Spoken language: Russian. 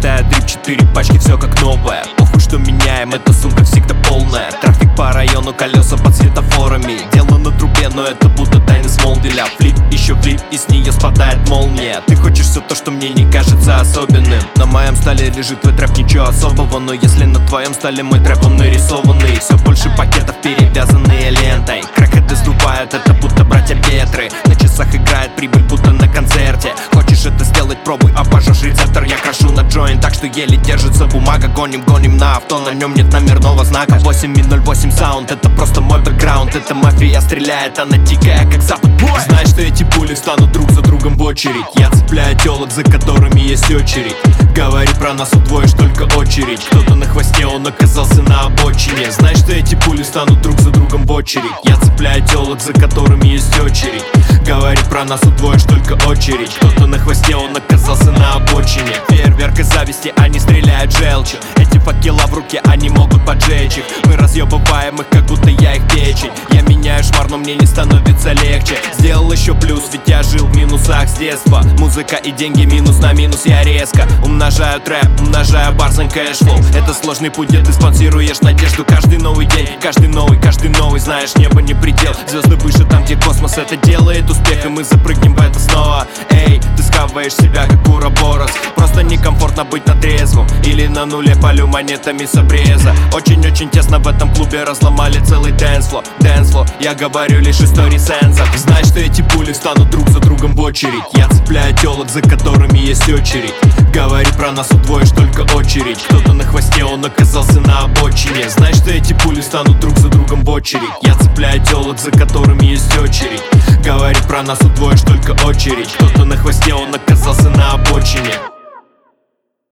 Листаю дрип, 4 пачки, все как новое. Похуй, что меняем, эта сумка всегда полная. Трафик по району, колеса под светофорами. Дело на трубе, но это будто тайны Смолвиля. Флип, еще флип, и с нее спадает молния. Ты хочешь все то, что мне не кажется особенным. На моем столе лежит твой трэп, ничего особого. Но если на твоем столе мой трэп, он нарисованный. Все больше пакетов, перевязанные лентой. Крэкхеды сдувают, это будто братья Петры. На часах играет прибыль, будто на концерте. Хочешь это сделать, пробуй, обожжешь рецептор. Я крашу на джойнт, так что еле держится бумага. Гоним на авто, на нем нет номерного знака. 8008 саунд, это просто мой бэкграунд. Это мафия стреляет, она дикая, как запад. Знаешь, что эти пули станут друг за другом в очередь. Я цепляю телок, за которыми есть очередь. Говори про нас, удвоишь только очередь. Кто-то на хвосте, он оказался на обочине. Знаешь, что эти пули станут друг за другом в очередь. Я цепляю телок, за которыми есть очередь. Говори про нас, удвоишь только очередь. Кто-то на хвосте, он оказался на обочине. Фейерверк из зависти, они стреляют желчью. Эти факела в руке, они могут поджечь их. Мы разъебываем их, как будто я их печень. Я меняю шмар, но мне не становится легче. Сделал еще плюс, ведь я жил в минусах с детства. Музыка и деньги, минус на минус я резко умножаю трэп, умножаю барс и кэшфлоу. Это сложный путь, где ты спонсируешь надежду. Каждый новый день, каждый новый, знаешь, небо не предел. Звезды выше там, где космос, это делает успех. И мы запрыгнем в это снова. Эй, ты схаваешь себя, как Ураборос. Просто некомфортно быть на трезвом. Или на нуле полю монетами с обреза. Очень-очень тесно в этом клубе, разломали целый дэнсфло. Я говорю лишь истории сенсов. Знаешь, что эти пули станут друг за другом в очередь. Я цепляю телок, за которыми есть очередь. Говори про нас, удвоишь только очередь. Кто-то на хвосте, он оказался на обочине. Знаешь, что эти пули станут друг за другом в очередь. Я цепляю телок, за которыми есть очередь. Говори про нас, удвоишь только очередь. Кто-то на хвосте, он оказался